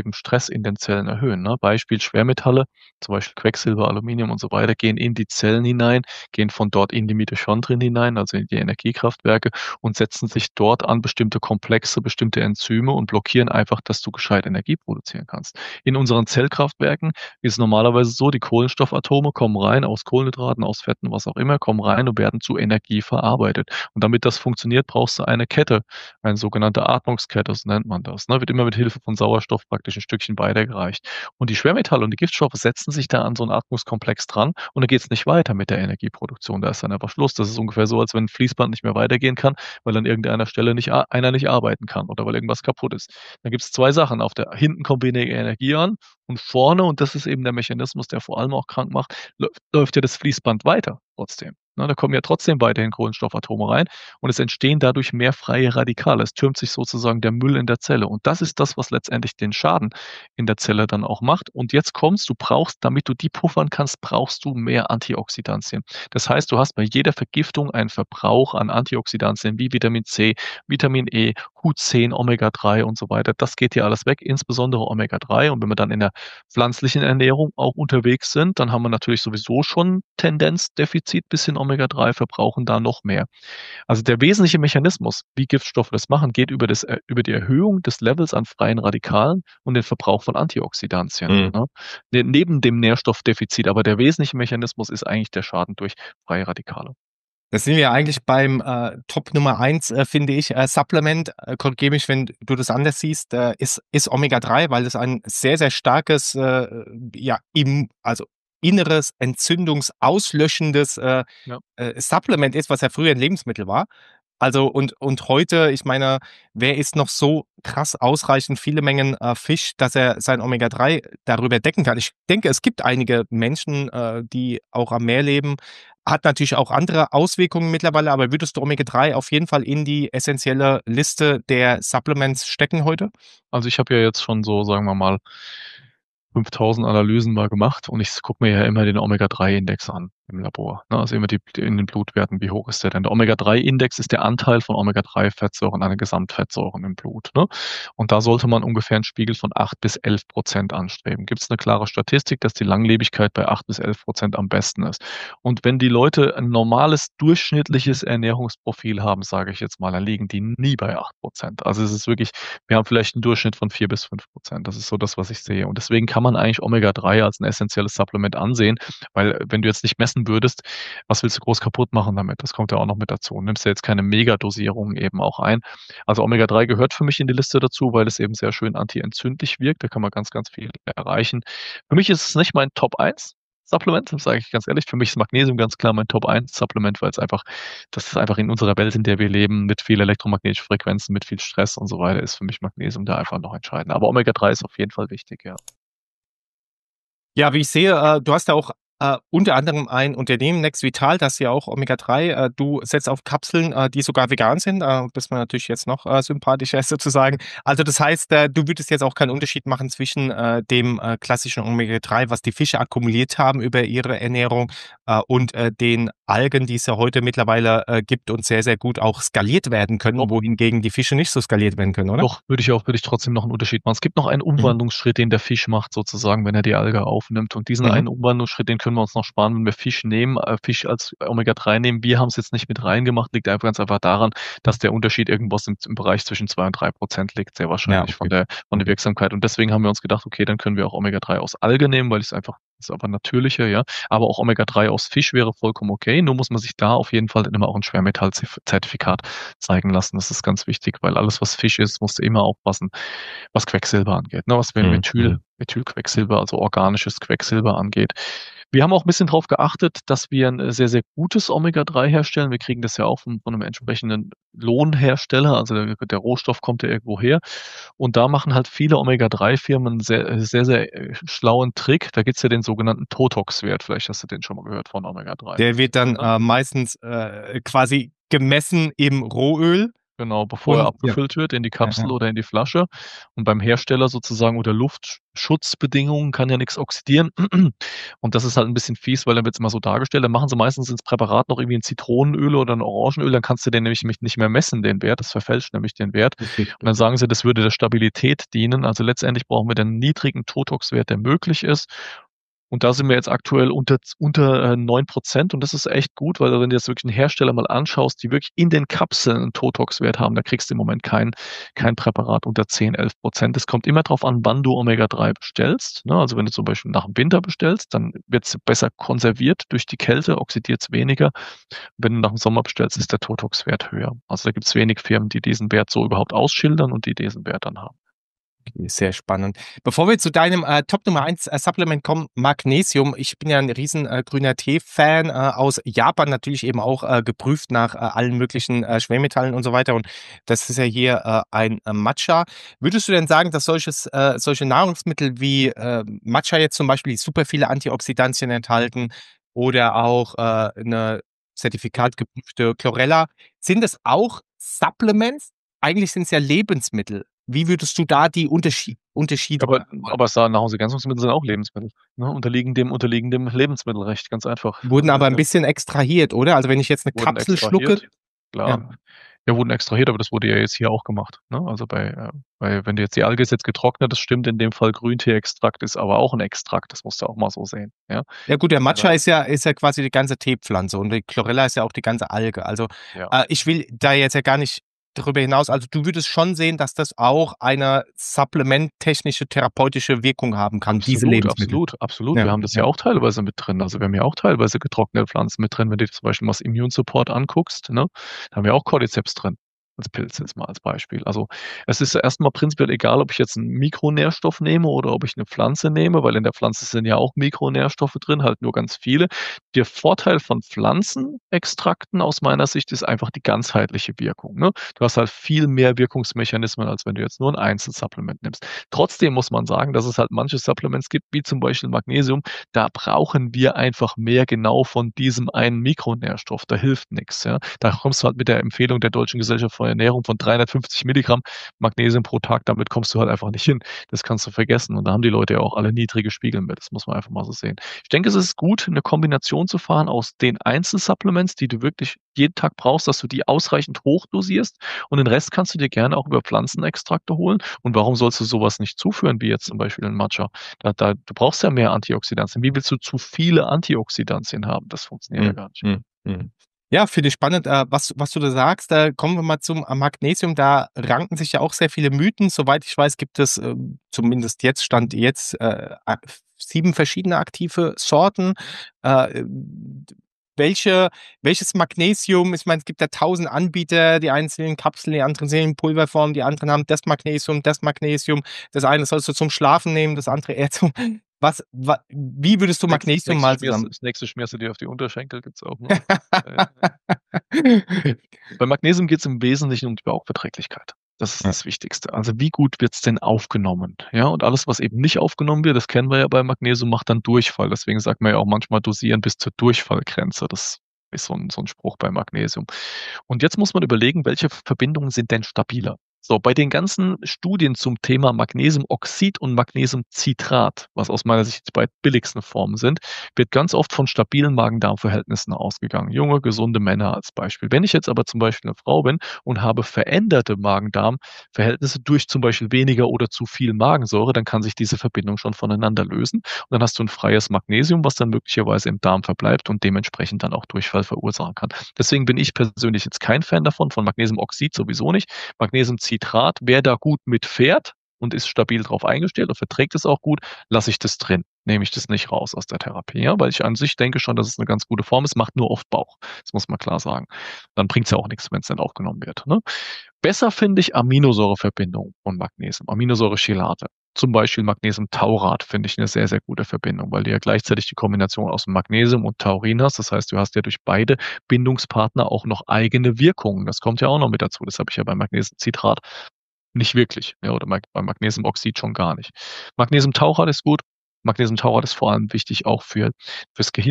[SPEAKER 2] eben Stress in den Zellen erhöhen. Ne? Beispiel Schwermetalle, zum Beispiel Quecksilber, Aluminium und so weiter, gehen in die Zellen hinein, gehen von dort in die Mitochondrien hinein, also in die Energiekraftwerke und setzen sich dort an bestimmte Komplexe, bestimmte Enzyme und blockieren einfach, dass du gescheit Energie produzieren kannst. In unseren Zellkraftwerken ist es normalerweise so, die Kohlenstoffatome kommen rein aus Kohlenhydraten, aus Fetten, was auch immer, kommen rein und werden zu Energie verarbeitet. Und damit das funktioniert, brauchst du eine Kette, eine sogenannte Atmungskette, so nennt man das. Ne? Wird immer mit Hilfe von Sauerstoff praktisch ein Stückchen weitergereicht. Und die Schwermetalle und die Giftstoffe setzen sich da an so einen Atmungskomplex dran und dann geht es nicht weiter mit der Energieproduktion. Da ist dann einfach Schluss. Das ist ungefähr so, als wenn ein Fließband nicht mehr weitergehen kann, weil an irgendeiner Stelle einer nicht arbeiten kann oder weil irgendwas kaputt ist. Dann gibt es zwei Sachen. Hinten kommt weniger Energie an und vorne, und das ist eben der Mechanismus, der vor allem auch krank macht, läuft ja das Fließband weiter trotzdem. Na, da kommen ja trotzdem weiterhin Kohlenstoffatome rein und es entstehen dadurch mehr freie Radikale. Es türmt sich sozusagen der Müll in der Zelle. Und das ist das, was letztendlich den Schaden in der Zelle dann auch macht. Und jetzt kommst du, damit du die puffern kannst, brauchst du mehr Antioxidantien. Das heißt, du hast bei jeder Vergiftung einen Verbrauch an Antioxidantien wie Vitamin C, Vitamin E, Q10, Omega-3 und so weiter. Das geht hier alles weg, insbesondere Omega-3. Und wenn wir dann in der pflanzlichen Ernährung auch unterwegs sind, dann haben wir natürlich sowieso schon Tendenzdefizit bis hin Omega-3, verbrauchen da noch mehr. Also der wesentliche Mechanismus, wie Giftstoffe das machen, geht über die Erhöhung des Levels an freien Radikalen und den Verbrauch von Antioxidantien. Ne? Neben dem Nährstoffdefizit, aber der wesentliche Mechanismus ist eigentlich der Schaden durch freie Radikale.
[SPEAKER 3] Das sind wir eigentlich beim Top Nummer 1, finde ich, Supplement, korrigiere mich, wenn du das anders siehst, ist Omega-3, weil es ein sehr, sehr starkes, inneres, entzündungsauslöschendes Supplement ist, was ja früher ein Lebensmittel war. Also und heute, ich meine, wer isst noch so krass ausreichend viele Mengen Fisch, dass er sein Omega-3 darüber decken kann? Ich denke, es gibt einige Menschen, die auch am Meer leben. Hat natürlich auch andere Auswirkungen mittlerweile, aber würdest du Omega-3 auf jeden Fall in die essentielle Liste der Supplements stecken heute?
[SPEAKER 2] Also ich habe ja jetzt schon so, sagen wir mal, 5000 Analysen mal gemacht und ich gucke mir ja immer den Omega-3-Index an im Labor. Ne? Also immer in den Blutwerten, wie hoch ist der denn? Der Omega-3-Index ist der Anteil von Omega-3-Fettsäuren an den Gesamtfettsäuren im Blut. Ne? Und da sollte man ungefähr einen Spiegel von 8-11% anstreben. Gibt es eine klare Statistik, dass die Langlebigkeit bei 8-11% am besten ist. Und wenn die Leute ein normales, durchschnittliches Ernährungsprofil haben, sage ich jetzt mal, dann liegen die nie bei 8%. Also es ist wirklich, wir haben vielleicht einen Durchschnitt von 4-5%. Das ist so das, was ich sehe. Und deswegen kann man eigentlich Omega-3 als ein essentielles Supplement ansehen, weil wenn du jetzt nicht messen würdest, was willst du groß kaputt machen damit? Das kommt ja auch noch mit dazu. Du nimmst ja jetzt keine Megadosierung eben auch ein. Also Omega-3 gehört für mich in die Liste dazu, weil es eben sehr schön antientzündlich wirkt. Da kann man ganz, ganz viel erreichen. Für mich ist es nicht mein Top 1 Supplement, das sage ich ganz ehrlich. Für mich ist Magnesium ganz klar mein Top 1 Supplement, weil das ist einfach in unserer Welt, in der wir leben, mit viel elektromagnetischen Frequenzen, mit viel Stress und so weiter, ist für mich Magnesium da einfach noch entscheidend. Aber Omega-3 ist auf jeden Fall wichtig, ja.
[SPEAKER 3] Ja, wie ich sehe, du hast ja auch unter anderem ein Unternehmen, Next Vital, das ja auch Omega-3, du setzt auf Kapseln, die sogar vegan sind, bist man natürlich jetzt noch sympathischer sozusagen. Also das heißt, du würdest jetzt auch keinen Unterschied machen zwischen dem klassischen Omega-3, was die Fische akkumuliert haben über ihre Ernährung und den Algen, die es ja heute mittlerweile gibt und sehr, sehr gut auch skaliert werden können, wohingegen die Fische nicht so skaliert werden können, oder?
[SPEAKER 2] Doch, würde ich trotzdem noch einen Unterschied machen. Es gibt noch einen Umwandlungsschritt, den der Fisch macht sozusagen, wenn er die Alge aufnimmt. Und diesen einen Umwandlungsschritt, den können wir uns noch sparen, wenn wir Fisch als Omega-3 nehmen. Wir haben es jetzt nicht mit reingemacht, liegt einfach ganz einfach daran, dass der Unterschied irgendwas im Bereich zwischen 2 und 3% liegt, sehr wahrscheinlich von der Wirksamkeit. Und deswegen haben wir uns gedacht, okay, dann können wir auch Omega-3 aus Alge nehmen, weil es einfach ist aber natürlicher, ja. Aber auch Omega-3 aus Fisch wäre vollkommen okay. Nur muss man sich da auf jeden Fall dann immer auch ein Schwermetallzertifikat zeigen lassen. Das ist ganz wichtig, weil alles, was Fisch ist, musst du immer aufpassen, was Quecksilber angeht. Ne? Was Methylquecksilber, also organisches Quecksilber angeht. Wir haben auch ein bisschen darauf geachtet, dass wir ein sehr, sehr gutes Omega-3 herstellen. Wir kriegen das ja auch von einem entsprechenden Lohnhersteller. Also der Rohstoff kommt ja irgendwo her. Und da machen halt viele Omega-3-Firmen einen sehr, sehr, sehr schlauen Trick. Da gibt es ja den sogenannten Totox-Wert. Vielleicht hast du den schon mal gehört von Omega-3.
[SPEAKER 3] Der wird dann meistens quasi gemessen im Rohöl.
[SPEAKER 2] Genau, bevor er
[SPEAKER 3] Und
[SPEAKER 2] abgefüllt wird in die Kapsel
[SPEAKER 3] ja.
[SPEAKER 2] oder in die Flasche. Und beim Hersteller sozusagen unter Luftschutzbedingungen kann ja nichts oxidieren. Und das ist halt ein bisschen fies, weil dann wird es immer so dargestellt. Dann machen sie meistens ins Präparat noch irgendwie ein Zitronenöl oder ein Orangenöl. Dann kannst du den nämlich nicht mehr messen, den Wert. Das verfälscht nämlich den Wert.
[SPEAKER 3] Richtig.
[SPEAKER 2] Und dann sagen sie, das würde der Stabilität dienen. Also letztendlich brauchen wir den niedrigen Totox-Wert, der möglich ist. Und da sind wir jetzt aktuell unter 9%. Und das ist echt gut, weil wenn du jetzt wirklich einen Hersteller mal anschaust, die wirklich in den Kapseln einen Totox-Wert haben, da kriegst du im Moment kein Präparat unter 10-11%. Es kommt immer darauf an, wann du Omega-3 bestellst. Ne? Also wenn du zum Beispiel nach dem Winter bestellst, dann wird es besser konserviert durch die Kälte, oxidiert es weniger. Wenn du nach dem Sommer bestellst, ist der Totox-Wert höher. Also da gibt es wenig Firmen, die diesen Wert so überhaupt ausschildern und die diesen Wert dann haben.
[SPEAKER 3] Okay, sehr spannend. Bevor wir zu deinem Top Nummer 1 Supplement kommen, Magnesium. Ich bin ja ein riesen grüner Tee-Fan aus Japan, natürlich eben auch geprüft nach allen möglichen Schwermetallen und so weiter. Und das ist ja hier ein Matcha. Würdest du denn sagen, dass solche Nahrungsmittel wie Matcha jetzt zum Beispiel, die super viele Antioxidantien enthalten oder auch eine zertifikatgeprüfte Chlorella, sind es auch Supplements? Eigentlich sind es ja Lebensmittel. Wie würdest du da die Unterschiede
[SPEAKER 2] Aber,
[SPEAKER 3] machen wollen?
[SPEAKER 2] aber Nahrungsergänzungsmittel sind auch Lebensmittel. Ne? Unterliegen dem Lebensmittelrecht, ganz einfach.
[SPEAKER 3] Wurden aber ein bisschen extrahiert, oder? Also wenn ich jetzt eine
[SPEAKER 2] Wurden
[SPEAKER 3] Kapsel schlucke,
[SPEAKER 2] extrahiert, klar.
[SPEAKER 3] ja.
[SPEAKER 2] Ja, wurden extrahiert, aber das wurde ja jetzt hier auch gemacht. Ne? Also wenn du jetzt die Alge ist jetzt getrocknet, das stimmt, in dem Fall Grüntee-Extrakt ist aber auch ein Extrakt, das musst du auch mal so sehen. Ja,
[SPEAKER 3] Ja gut, der Matcha
[SPEAKER 2] ja,
[SPEAKER 3] ist ja quasi die ganze Teepflanze und die Chlorella ist ja auch die ganze Alge. Also
[SPEAKER 2] ja.
[SPEAKER 3] ich will da jetzt ja gar nicht darüber hinaus, also du würdest schon sehen, dass das auch eine supplementtechnische, therapeutische Wirkung haben kann, diese Lebensmittel.
[SPEAKER 2] Absolut.
[SPEAKER 3] Ja,
[SPEAKER 2] Wir haben das ja
[SPEAKER 3] ja.
[SPEAKER 2] auch teilweise mit drin. Also wir haben ja auch teilweise getrocknete Pflanzen mit drin. Wenn du dir zum Beispiel mal das Immune Support anguckst, ne, da haben wir auch Cordyceps drin. Als Pilz jetzt mal als Beispiel. Also es ist ja erstmal prinzipiell egal, ob ich jetzt einen Mikronährstoff nehme oder ob ich eine Pflanze nehme, weil in der Pflanze sind ja auch Mikronährstoffe drin, halt nur ganz viele. Der Vorteil von Pflanzenextrakten aus meiner Sicht ist einfach die ganzheitliche Wirkung. Ne? Du hast halt viel mehr Wirkungsmechanismen, als wenn du jetzt nur ein Einzelsupplement nimmst. Trotzdem muss man sagen, dass es halt manche Supplements gibt, wie zum Beispiel Magnesium, da brauchen wir einfach mehr genau von diesem einen Mikronährstoff. Da hilft nichts. Ja? Da kommst du halt mit der Empfehlung der Deutschen Gesellschaft für Ernährung von 350 Milligramm Magnesium pro Tag, damit kommst du halt einfach nicht hin. Das kannst du vergessen. Und da haben die Leute ja auch alle niedrige Spiegel mit. Das muss man einfach mal so sehen. Ich denke, es ist gut, eine Kombination zu fahren aus den Einzelsupplements, die du wirklich jeden Tag brauchst, dass du die ausreichend hoch dosierst. Und den Rest kannst du dir gerne auch über Pflanzenextrakte holen. Und warum sollst du sowas nicht zuführen, wie jetzt zum Beispiel ein Matcha? Du brauchst ja mehr Antioxidantien. Wie willst du zu viele Antioxidantien haben? Das funktioniert ja gar nicht.
[SPEAKER 3] Ja, finde ich spannend, was du da sagst. Da kommen wir mal zum Magnesium. Da ranken sich ja auch sehr viele Mythen. Soweit ich weiß, gibt es zumindest Stand jetzt 7 verschiedene aktive Sorten. Äh, welches Magnesium, ich meine, es gibt ja 1000 Anbieter, die einen sind in Kapseln, die anderen sind in Pulverform, die anderen haben das Magnesium. Das eine sollst du zum Schlafen nehmen, das andere eher zum. Wie würdest du Magnesium mal zusammen?
[SPEAKER 2] Das nächste schmierst du dir auf die Unterschenkel, gibt's auch noch. Bei Magnesium geht es im Wesentlichen um die Bauchverträglichkeit. Das ist das Wichtigste. Also wie gut wird's denn aufgenommen? Ja, und alles, was eben nicht aufgenommen wird, das kennen wir ja bei Magnesium, macht dann Durchfall. Deswegen sagt man ja auch manchmal dosieren bis zur Durchfallgrenze. Das ist so ein Spruch bei Magnesium. Und jetzt muss man überlegen, welche Verbindungen sind denn stabiler? So, bei den ganzen Studien zum Thema Magnesiumoxid und Magnesiumcitrat, was aus meiner Sicht die beiden billigsten Formen sind, wird ganz oft von stabilen Magen-Darm-Verhältnissen ausgegangen. Junge, gesunde Männer als Beispiel. Wenn ich jetzt aber zum Beispiel eine Frau bin und habe veränderte Magen-Darm-Verhältnisse durch zum Beispiel weniger oder zu viel Magensäure, dann kann sich diese Verbindung schon voneinander lösen. Und dann hast du ein freies Magnesium, was dann möglicherweise im Darm verbleibt und dementsprechend dann auch Durchfall verursachen kann. Deswegen bin ich persönlich jetzt kein Fan davon, von Magnesiumoxid sowieso nicht. Magnesiumcitrat, wer da gut mitfährt und ist stabil drauf eingestellt und verträgt es auch gut, lasse ich das drin. Nehme ich das nicht raus aus der Therapie, ja? Weil ich an sich denke schon, dass es eine ganz gute Form ist, macht nur oft Bauch. Das muss man klar sagen. Dann bringt es ja auch nichts, wenn es dann aufgenommen wird. Ne? Besser finde ich Aminosäureverbindungen von Magnesium, Aminosäurechelate. Zum Beispiel Magnesiumtaurat finde ich eine sehr, sehr gute Verbindung, weil du ja gleichzeitig die Kombination aus Magnesium und Taurin hast. Das heißt, du hast ja durch beide Bindungspartner auch noch eigene Wirkungen. Das kommt ja auch noch mit dazu. Das habe ich ja beim Magnesiumcitrat nicht wirklich. Ja, oder beim Magnesiumoxid schon gar nicht. Magnesiumtaurat ist gut. Magnesiumtaurat ist vor allem wichtig auch fürs Gehirn.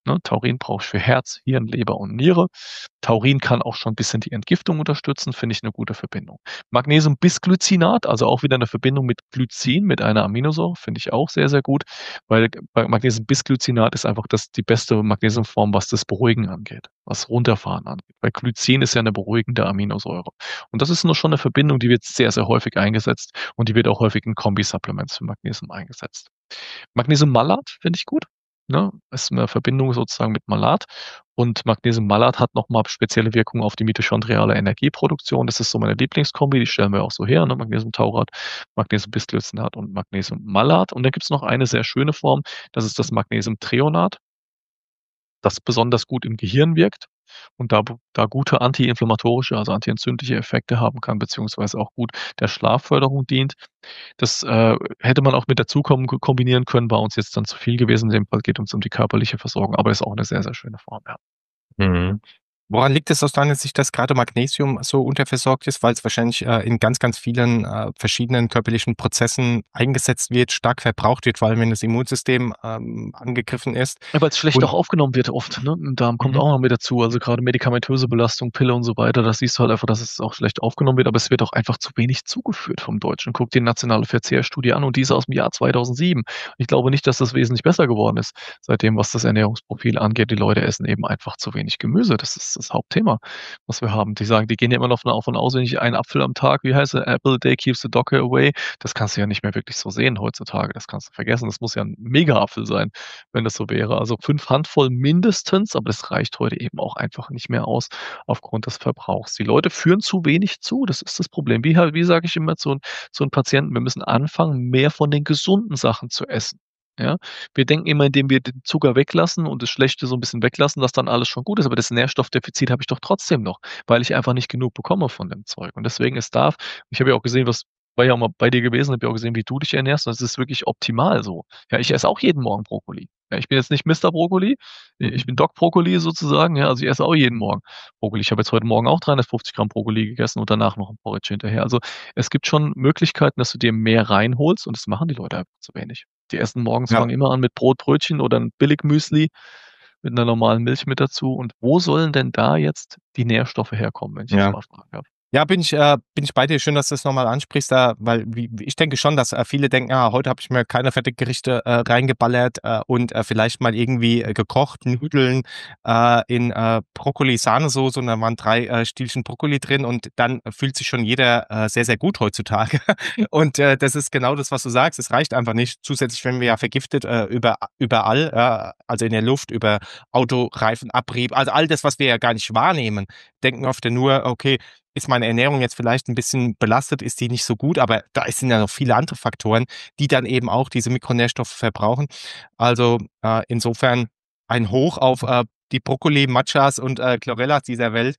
[SPEAKER 2] Ne? Taurin brauche ich für Herz, Hirn, Leber und Niere. Taurin kann auch schon ein bisschen die Entgiftung unterstützen, finde ich eine gute Verbindung. Magnesium-Bisglycinat, also auch wieder eine Verbindung mit Glycin, mit einer Aminosäure, finde ich auch sehr, sehr gut, weil bei Magnesium-Bisglycinat ist einfach die beste Magnesiumform, was das Beruhigen angeht, was Runterfahren angeht. Weil Glycin ist ja eine beruhigende Aminosäure. Und das ist nur schon eine Verbindung, die wird sehr, sehr häufig eingesetzt und die wird auch häufig in Kombi-Supplements für Magnesium eingesetzt. Magnesium-Malat finde ich gut. Ne? Ist eine Verbindung sozusagen mit Malat. Und Magnesium-Malat hat nochmal spezielle Wirkungen auf die mitochondriale Energieproduktion. Das ist so meine Lieblingskombi, die stellen wir auch so her. Ne? Magnesium-Taurat, Magnesium-Bisglycinat und Magnesium-Malat. Und dann gibt es noch eine sehr schöne Form, das ist das Magnesium-Threonat, das besonders gut im Gehirn wirkt und da gute antiinflammatorische, also antientzündliche Effekte haben kann, beziehungsweise auch gut der Schlafförderung dient. Das hätte man auch mit dazu kombinieren können, war uns jetzt dann zu viel gewesen. In dem Fall geht es um die körperliche Versorgung, aber ist auch eine sehr, sehr schöne Form, ja.
[SPEAKER 3] Mhm. Woran liegt es aus deiner Sicht, dass gerade Magnesium so unterversorgt ist? Weil es wahrscheinlich in ganz, ganz vielen verschiedenen körperlichen Prozessen eingesetzt wird, stark verbraucht wird, vor allem wenn das Immunsystem angegriffen ist.
[SPEAKER 2] Ja, weil es schlecht
[SPEAKER 3] Und
[SPEAKER 2] auch aufgenommen wird oft, ne? Im Darm kommt
[SPEAKER 3] Mhm.
[SPEAKER 2] auch noch mit dazu. Also gerade medikamentöse Belastung, Pille und so weiter, da siehst du halt einfach, dass es auch schlecht aufgenommen wird, aber es wird auch einfach zu wenig zugeführt vom Deutschen. Guck dir die nationale Verzehrstudie an und die ist aus dem Jahr 2007. Ich glaube nicht, dass das wesentlich besser geworden ist, seitdem, was das Ernährungsprofil angeht. Die Leute essen eben einfach zu wenig Gemüse. Das ist das Hauptthema, was wir haben. Die sagen, die gehen ja immer noch davon aus, wenn ich einen Apfel am Tag, wie heißt es, Apple a day keeps the doctor away. Das kannst du ja nicht mehr wirklich so sehen heutzutage. Das kannst du vergessen. Das muss ja ein Mega-Apfel sein, wenn das so wäre. Also 5 Handvoll mindestens, aber das reicht heute eben auch einfach nicht mehr aus aufgrund des Verbrauchs. Die Leute führen zu wenig zu, das ist das Problem. Wie sage ich immer zu einem Patienten, wir müssen anfangen, mehr von den gesunden Sachen zu essen. Ja, wir denken immer, indem wir den Zucker weglassen und das Schlechte so ein bisschen weglassen, dass dann alles schon gut ist. Aber das Nährstoffdefizit habe ich doch trotzdem noch, weil ich einfach nicht genug bekomme von dem Zeug. Und deswegen ich habe ja auch gesehen, war ja auch mal bei dir gewesen, habe ja auch gesehen, wie du dich ernährst. Und es ist wirklich optimal so. Ja, ich esse auch jeden Morgen Brokkoli. Ja, ich bin jetzt nicht Mister Brokkoli, ich bin Doc Brokkoli sozusagen. Ja, also ich esse auch jeden Morgen Brokkoli. Ich habe jetzt heute Morgen auch 350 Gramm Brokkoli gegessen und danach noch ein Porridge hinterher. Also es gibt schon Möglichkeiten, dass du dir mehr reinholst und das machen die Leute einfach zu wenig. Die essen morgens,
[SPEAKER 3] Ja.
[SPEAKER 2] fangen immer an mit Brot, Brötchen oder ein Billigmüsli mit einer normalen Milch mit dazu. Und wo sollen denn da jetzt die Nährstoffe herkommen, wenn ich das
[SPEAKER 3] Ja.
[SPEAKER 2] mal fragen darf?
[SPEAKER 3] Ja, bin ich bei dir. Schön, dass du das nochmal ansprichst, weil ich denke schon, dass viele denken, heute habe ich mir keine Fertiggerichte reingeballert und vielleicht mal irgendwie gekocht, Nudeln in Brokkoli-Sahnesoße und dann waren 3 Stielchen Brokkoli drin und dann fühlt sich schon jeder sehr, sehr gut heutzutage. Und das ist genau das, was du sagst. Es reicht einfach nicht. Zusätzlich werden wir ja vergiftet überall, also in der Luft, über Autoreifenabrieb, also all das, was wir ja gar nicht wahrnehmen, denken oft nur, okay, ist meine Ernährung jetzt vielleicht ein bisschen belastet, ist die nicht so gut, aber da sind ja noch viele andere Faktoren, die dann eben auch diese Mikronährstoffe verbrauchen. Also insofern ein Hoch auf die Brokkoli, Matchas und Chlorellas dieser Welt.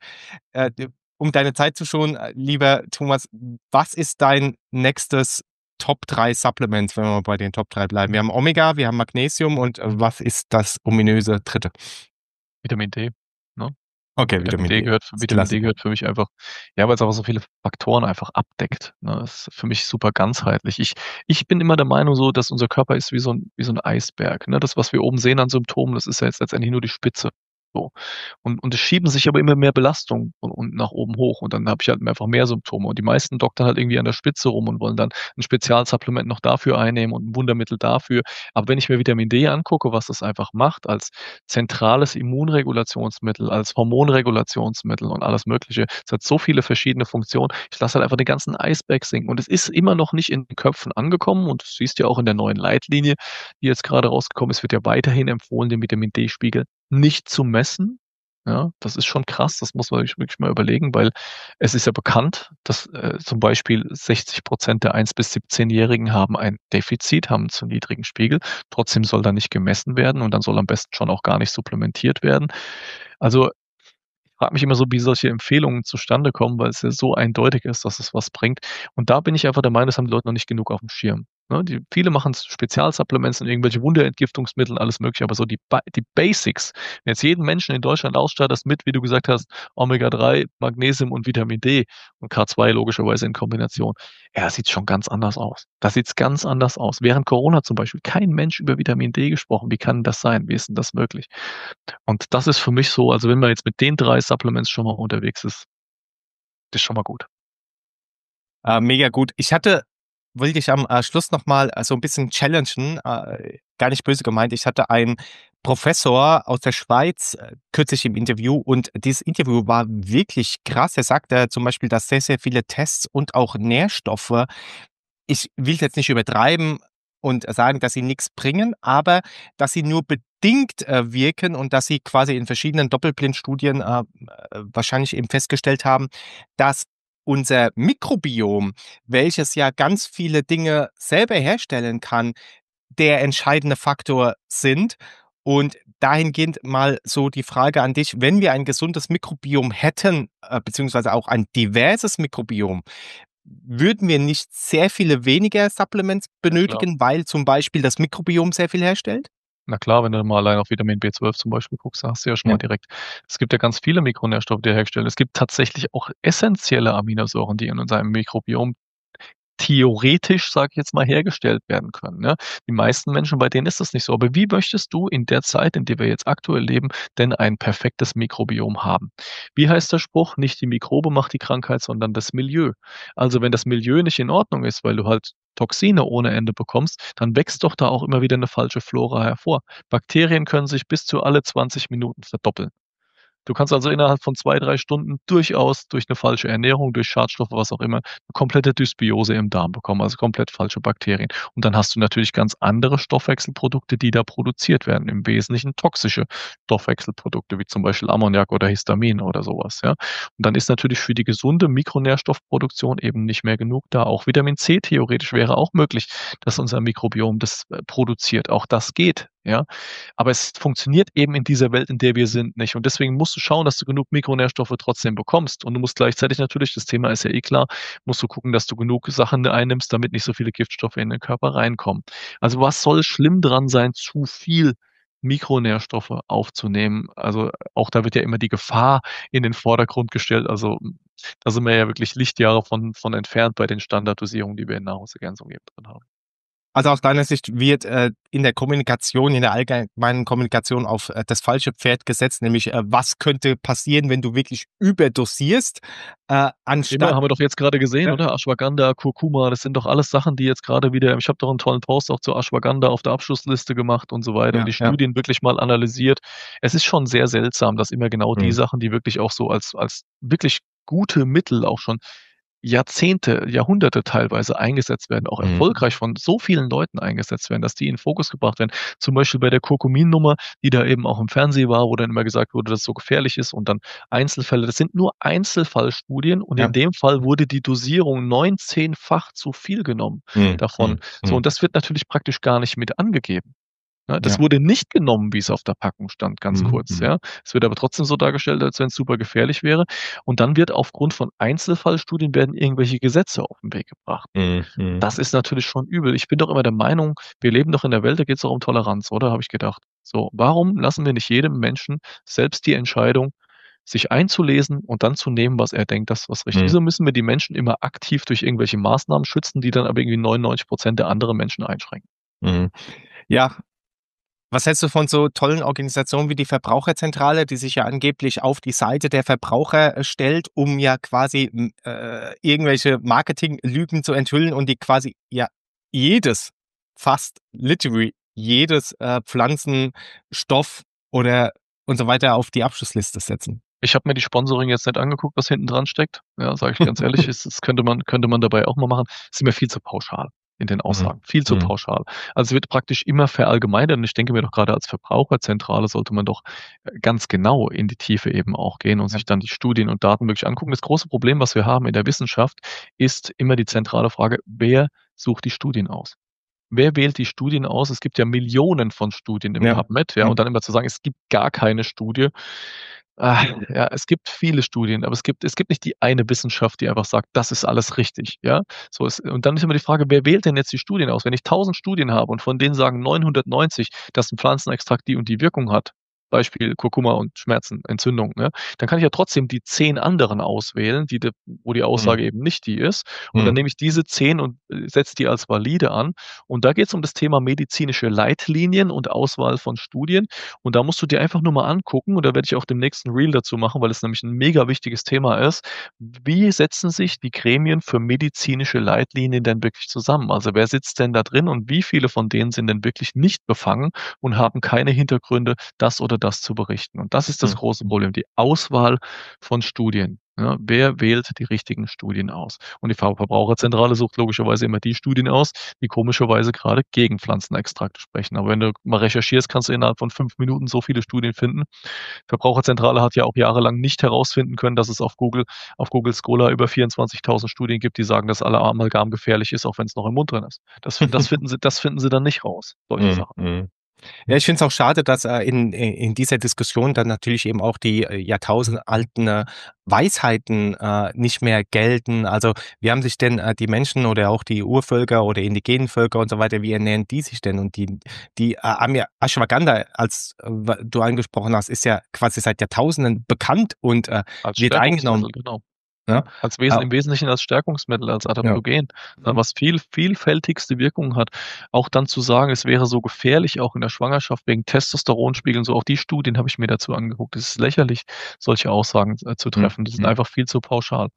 [SPEAKER 3] Um deine Zeit zu schonen, lieber Thomas, was ist dein nächstes Top 3 Supplements, wenn wir mal bei den Top 3 bleiben? Wir haben Omega, wir haben Magnesium und was ist das ominöse dritte?
[SPEAKER 2] Vitamin D. Ne?
[SPEAKER 3] Okay,
[SPEAKER 2] Vitamin
[SPEAKER 3] Vitamin D.
[SPEAKER 2] Vitamin D gehört für mich einfach, ja, weil es aber so viele Faktoren einfach abdeckt. Ne? Das ist für mich super ganzheitlich. Ich bin immer der Meinung so, dass unser Körper ist wie so ein Eisberg. Ne? Das, was wir oben sehen an Symptomen, das ist ja jetzt letztendlich nur die Spitze. So. Und es schieben sich aber immer mehr Belastungen und nach oben hoch. Und dann habe ich halt einfach mehr Symptome. Und die meisten doktern halt irgendwie an der Spitze rum und wollen dann ein Spezialsupplement noch dafür einnehmen und ein Wundermittel dafür. Aber wenn ich mir Vitamin D angucke, was das einfach macht als zentrales Immunregulationsmittel, als Hormonregulationsmittel und alles Mögliche, es hat so viele verschiedene Funktionen. Ich lasse halt einfach den ganzen Eisberg sinken. Und es ist immer noch nicht in den Köpfen angekommen. Und das siehst du ja auch in der neuen Leitlinie, die jetzt gerade rausgekommen ist, wird ja weiterhin empfohlen, den Vitamin D-Spiegel nicht zu messen. Ja, das ist schon krass, das muss man sich wirklich mal überlegen, weil es ist ja bekannt, dass zum Beispiel 60% der 1- bis 17-Jährigen haben ein Defizit, haben einen zu niedrigen Spiegel. Trotzdem soll da nicht gemessen werden und dann soll am besten schon auch gar nicht supplementiert werden. Also ich frage mich immer so, wie solche Empfehlungen zustande kommen, weil es ja so eindeutig ist, dass es was bringt. Und da bin ich einfach der Meinung, das haben die Leute noch nicht genug auf dem Schirm. Ne? Viele machen Spezialsupplements und irgendwelche Wunderentgiftungsmittel, alles mögliche, aber so die Basics, wenn jetzt jeden Menschen in Deutschland ausstattest mit, wie du gesagt hast, Omega-3, Magnesium und Vitamin D und K2 logischerweise in Kombination, ja, sieht schon ganz anders aus. Das sieht ganz anders aus. Während Corona zum Beispiel kein Mensch über Vitamin D gesprochen. Wie kann das sein? Wie ist denn das möglich? Und das ist für mich so, also wenn man jetzt mit den 3 Supplements schon mal unterwegs ist, ist schon mal gut.
[SPEAKER 3] Mega gut. Wollte ich am Schluss nochmal so ein bisschen challengen, gar nicht böse gemeint. Ich hatte einen Professor aus der Schweiz kürzlich im Interview und dieses Interview war wirklich krass. Er sagte zum Beispiel, dass sehr, sehr viele Tests und auch Nährstoffe, ich will jetzt nicht übertreiben und sagen, dass sie nichts bringen, aber dass sie nur bedingt wirken und dass sie quasi in verschiedenen Doppelblindstudien wahrscheinlich eben festgestellt haben, dass unser Mikrobiom, welches ja ganz viele Dinge selber herstellen kann, der entscheidende Faktor sind. Und dahingehend mal so die Frage an dich, wenn wir ein gesundes Mikrobiom hätten, beziehungsweise auch ein diverses Mikrobiom, würden wir nicht sehr viele weniger Supplements
[SPEAKER 2] Klar.
[SPEAKER 3] benötigen, weil zum Beispiel das Mikrobiom sehr viel herstellt?
[SPEAKER 2] Na klar, wenn du mal allein auf Vitamin B12 zum Beispiel guckst, da hast du ja schon mal direkt. Es gibt ja ganz viele Mikronährstoffe, die hergestellt. Es gibt tatsächlich auch essentielle Aminosäuren, die in unserem Mikrobiom theoretisch, sage ich jetzt mal, hergestellt werden können. Ne? Die meisten Menschen, bei denen ist das nicht so. Aber wie möchtest du in der Zeit, in der wir jetzt aktuell leben, denn ein perfektes Mikrobiom haben? Wie heißt der Spruch? Nicht die Mikrobe macht die Krankheit, sondern das Milieu. Also wenn das Milieu nicht in Ordnung ist, weil du halt Toxine ohne Ende bekommst, dann wächst doch da auch immer wieder eine falsche Flora hervor. Bakterien können sich bis zu alle 20 Minuten verdoppeln. Du kannst also innerhalb von 2, 3 Stunden durchaus durch eine falsche Ernährung, durch Schadstoffe, was auch immer, 'ne komplette Dysbiose im Darm bekommen, also komplett falsche Bakterien. Und dann hast du natürlich ganz andere Stoffwechselprodukte, die da produziert werden, im Wesentlichen toxische Stoffwechselprodukte, wie zum Beispiel Ammoniak oder Histamin oder sowas. Ja? Und dann ist natürlich für die gesunde Mikronährstoffproduktion eben nicht mehr genug da. Auch Vitamin C theoretisch wäre auch möglich, dass unser Mikrobiom das, produziert. Auch das geht, ja? Aber es funktioniert eben in dieser Welt, in der wir sind, nicht. Und deswegen musst du schauen, dass du genug Mikronährstoffe trotzdem bekommst. Und du musst gleichzeitig natürlich, das Thema ist ja eh klar, musst du gucken, dass du genug Sachen einnimmst, damit nicht so viele Giftstoffe in den Körper reinkommen. Also was soll schlimm dran sein, zu viel Mikronährstoffe aufzunehmen? Also auch da wird ja immer die Gefahr in den Vordergrund gestellt. Also da sind wir ja wirklich Lichtjahre von entfernt bei den Standarddosierungen, die wir in Nahrungsergänzung eben drin haben.
[SPEAKER 3] Also aus deiner Sicht wird in der Kommunikation, in der allgemeinen Kommunikation auf das falsche Pferd gesetzt, nämlich was könnte passieren, wenn du wirklich überdosierst,
[SPEAKER 2] Immer
[SPEAKER 3] anstatt...
[SPEAKER 2] haben wir doch jetzt gerade gesehen,
[SPEAKER 3] Ja.
[SPEAKER 2] oder? Ashwagandha, Kurkuma, das sind doch alles Sachen, die jetzt gerade wieder, ich habe doch einen tollen Post auch zu Ashwagandha auf der Abschlussliste gemacht und so weiter und die Studien wirklich mal analysiert. Es ist schon sehr seltsam, dass immer genau die Sachen, die wirklich auch so als wirklich gute Mittel auch schon Jahrzehnte, Jahrhunderte teilweise eingesetzt werden, auch erfolgreich von so vielen Leuten eingesetzt werden, dass die in den Fokus gebracht werden. Zum Beispiel bei der Kurkumin-Nummer, die da eben auch im Fernsehen war, wo dann immer gesagt wurde, dass es so gefährlich ist und dann Einzelfälle. Das sind nur Einzelfallstudien und in dem Fall wurde die Dosierung 19-fach zu viel genommen davon. So, und das wird natürlich praktisch gar nicht mit angegeben. Ne, das wurde nicht genommen, wie es auf der Packung stand, ganz kurz, ja. Es wird aber trotzdem so dargestellt, als wenn es super gefährlich wäre. Und dann wird aufgrund von Einzelfallstudien werden irgendwelche Gesetze auf den Weg gebracht. Das ist natürlich schon übel. Ich bin doch immer der Meinung, wir leben doch in der Welt, da geht es doch um Toleranz, oder? Habe ich gedacht. So, warum lassen wir nicht jedem Menschen selbst die Entscheidung, sich einzulesen und dann zu nehmen, was er denkt, das was richtig ist? Wieso müssen wir die Menschen immer aktiv durch irgendwelche Maßnahmen schützen, die dann aber irgendwie 99% der anderen Menschen einschränken?
[SPEAKER 3] Ja. Was hältst du von so tollen Organisationen wie die Verbraucherzentrale, die sich ja angeblich auf die Seite der Verbraucher stellt, um ja quasi irgendwelche Marketinglügen zu enthüllen und die quasi ja fast literally jedes Pflanzenstoff oder und so weiter auf die Abschlussliste setzen?
[SPEAKER 2] Ich habe mir die Sponsoring jetzt nicht angeguckt, was hinten dran steckt. Ja, sage ich ganz ehrlich, das könnte man dabei auch mal machen. Ist mir viel zu pauschal in den Aussagen, viel zu pauschal. Also es wird praktisch immer verallgemeinert und ich denke mir doch gerade als Verbraucherzentrale sollte man doch ganz genau in die Tiefe eben auch gehen und sich dann die Studien und Daten wirklich angucken. Das große Problem, was wir haben in der Wissenschaft, ist immer die zentrale Frage, wer sucht die Studien aus? Wer wählt die Studien aus? Es gibt ja Millionen von Studien im PubMed, ja, und dann immer zu sagen, es gibt gar keine Studie. Ja, es gibt viele Studien, aber es gibt nicht die eine Wissenschaft, die einfach sagt, das ist alles richtig, ja? Und dann ist immer die Frage, wer wählt denn jetzt die Studien aus? Wenn ich 1000 Studien habe und von denen sagen 990, dass ein Pflanzenextrakt die und die Wirkung hat, Beispiel Kurkuma und Schmerzen, Entzündung, ne? Dann kann ich ja trotzdem die 10 anderen auswählen, wo die Aussage eben nicht die ist. Und dann nehme ich diese 10 und setze die als valide an. Und da geht es um das Thema medizinische Leitlinien und Auswahl von Studien. Und da musst du dir einfach nur mal angucken, und da werde ich auch demnächst ein Reel dazu machen, weil es nämlich ein mega wichtiges Thema ist. Wie setzen sich die Gremien für medizinische Leitlinien denn wirklich zusammen? Also wer sitzt denn da drin und wie viele von denen sind denn wirklich nicht befangen und haben keine Hintergründe, das oder das zu berichten? Und das ist das große Problem, die Auswahl von Studien. Ja, wer wählt die richtigen Studien aus? Und die Verbraucherzentrale sucht logischerweise immer die Studien aus, die komischerweise gerade gegen Pflanzenextrakte sprechen. Aber wenn du mal recherchierst, kannst du innerhalb von 5 Minuten so viele Studien finden. Verbraucherzentrale hat ja auch jahrelang nicht herausfinden können, dass es auf Google Scholar über 24.000 Studien gibt, die sagen, dass alle Amalgam gefährlich ist, auch wenn es noch im Mund drin ist. Das finden sie dann nicht raus, solche Sachen.
[SPEAKER 3] Ja, ich finde es auch schade, dass in dieser Diskussion dann natürlich eben auch die jahrtausendalten Weisheiten nicht mehr gelten. Also wie haben sich denn die Menschen oder auch die Urvölker oder indigenen Völker und so weiter, wie ernähren die sich denn? Und die Ashwagandha, als du angesprochen hast, ist ja quasi seit Jahrtausenden bekannt und wird eingenommen.
[SPEAKER 2] Genau.
[SPEAKER 3] Ja?
[SPEAKER 2] Im Wesentlichen als Stärkungsmittel, als Adaptogen, was vielfältigste Wirkungen hat. Auch dann zu sagen, es wäre so gefährlich, auch in der Schwangerschaft wegen Testosteronspiegeln, so auch die Studien habe ich mir dazu angeguckt. Es ist lächerlich, solche Aussagen zu treffen. Die sind einfach viel zu pauschal.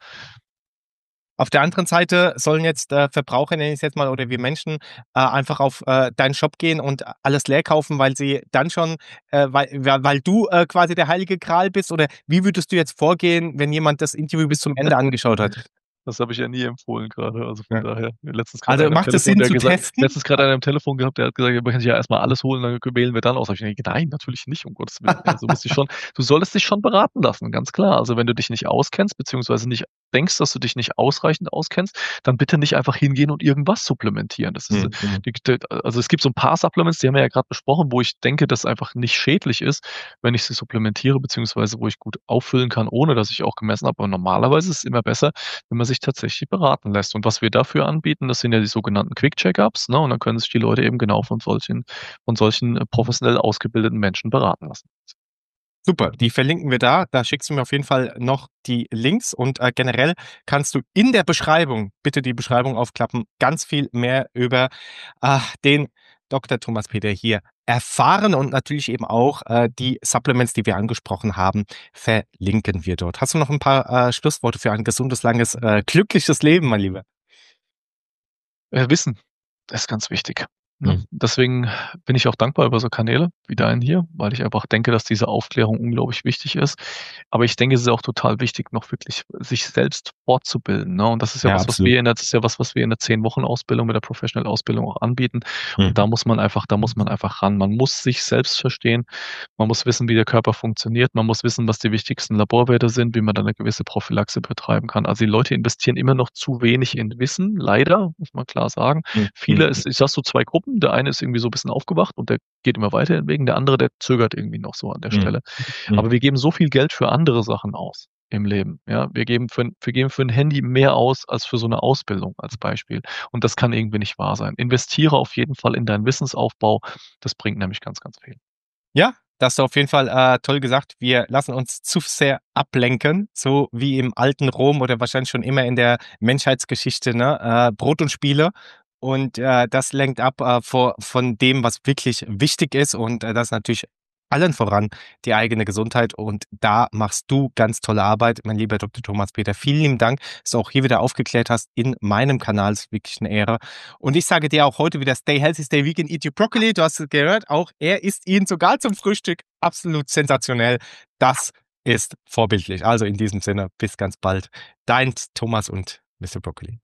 [SPEAKER 3] Auf der anderen Seite sollen jetzt Verbraucher, nenne ich es jetzt mal, oder wir Menschen einfach auf deinen Shop gehen und alles leer kaufen, weil sie dann schon, weil du quasi der heilige Gral bist? Oder wie würdest du jetzt vorgehen, wenn jemand das Interview bis zum Ende angeschaut hat?
[SPEAKER 2] Das habe ich ja nie empfohlen gerade. Also von daher,
[SPEAKER 3] Also macht es Sinn zu testen?
[SPEAKER 2] Letztens gerade einer am Telefon gehabt, der hat gesagt, man kann sich ja erstmal alles holen, dann wählen wir dann aus. Hab ich gedacht, nein, natürlich nicht, um Gottes Willen. Also du solltest dich schon beraten lassen, ganz klar. Also wenn du dich nicht auskennst, beziehungsweise nicht denkst, dass du dich nicht ausreichend auskennst, dann bitte nicht einfach hingehen und irgendwas supplementieren. Das ist, also es gibt so ein paar Supplements, die haben wir ja gerade besprochen, wo ich denke, dass einfach nicht schädlich ist, wenn ich sie supplementiere, beziehungsweise wo ich gut auffüllen kann, ohne dass ich auch gemessen habe. Aber normalerweise ist es immer besser, wenn man sich tatsächlich beraten lässt. Und was wir dafür anbieten, das sind ja die sogenannten Quick-Check-Ups, ne? Und dann können sich die Leute eben genau von solchen professionell ausgebildeten Menschen beraten lassen.
[SPEAKER 3] Super, die verlinken wir da. Da schickst du mir auf jeden Fall noch die Links und generell kannst du in der Beschreibung, bitte die Beschreibung aufklappen, ganz viel mehr über den Dr. Thomas Peter hier erfahren und natürlich eben auch die Supplements, die wir angesprochen haben, verlinken wir dort. Hast du noch ein paar Schlussworte für ein gesundes, langes, glückliches Leben, mein Lieber?
[SPEAKER 2] Wissen, das ist ganz wichtig. Deswegen bin ich auch dankbar über so Kanäle wie deinen hier, weil ich einfach denke, dass diese Aufklärung unglaublich wichtig ist. Aber ich denke, es ist auch total wichtig, noch wirklich sich selbst fortzubilden. Ne? Und das ist ja was wir in der 10-Wochen-Ausbildung mit der Professional-Ausbildung auch anbieten. Und da muss man einfach ran. Man muss sich selbst verstehen. Man muss wissen, wie der Körper funktioniert. Man muss wissen, was die wichtigsten Laborwerte sind, wie man dann eine gewisse Prophylaxe betreiben kann. Also die Leute investieren immer noch zu wenig in Wissen. Leider, muss man klar sagen. Ich sag so 2 Gruppen. Der eine ist irgendwie so ein bisschen aufgewacht und der geht immer weiter den Weg. Der andere, der zögert irgendwie noch so an der Stelle. Aber wir geben so viel Geld für andere Sachen aus im Leben. Ja, wir geben für ein Handy mehr aus als für so eine Ausbildung als Beispiel. Und das kann irgendwie nicht wahr sein. Investiere auf jeden Fall in deinen Wissensaufbau. Das bringt nämlich ganz, ganz viel.
[SPEAKER 3] Ja, das hast du auf jeden Fall toll gesagt. Wir lassen uns zu sehr ablenken, so wie im alten Rom oder wahrscheinlich schon immer in der Menschheitsgeschichte, ne? Brot und Spiele. Und das lenkt ab von dem, was wirklich wichtig ist. Und das ist natürlich allen voran die eigene Gesundheit. Und da machst du ganz tolle Arbeit, mein lieber Dr. Thomas Peter. Vielen lieben Dank, dass du auch hier wieder aufgeklärt hast in meinem Kanal. Das ist wirklich eine Ehre. Und ich sage dir auch heute wieder, stay healthy, stay vegan, eat your broccoli. Du hast es gehört, auch er isst ihn sogar zum Frühstück. Absolut sensationell. Das ist vorbildlich. Also in diesem Sinne, bis ganz bald. Dein Thomas und Mr. Broccoli.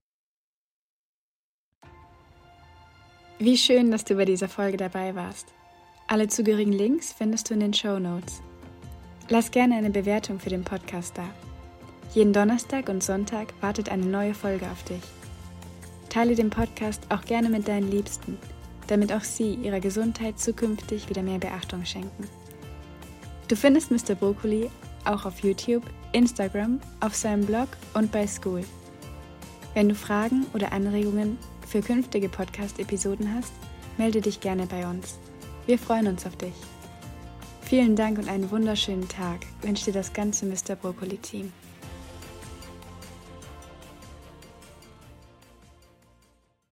[SPEAKER 1] Wie schön, dass du bei dieser Folge dabei warst. Alle zugehörigen Links findest du in den Shownotes. Lass gerne eine Bewertung für den Podcast da. Jeden Donnerstag und Sonntag wartet eine neue Folge auf dich. Teile den Podcast auch gerne mit deinen Liebsten, damit auch sie ihrer Gesundheit zukünftig wieder mehr Beachtung schenken. Du findest Mr. Broccoli auch auf YouTube, Instagram, auf seinem Blog und bei School. Wenn du Fragen oder Anregungen für künftige Podcast-Episoden hast, melde dich gerne bei uns. Wir freuen uns auf dich. Vielen Dank und einen wunderschönen Tag wünscht dir das ganze Mr. Broccoli-Team.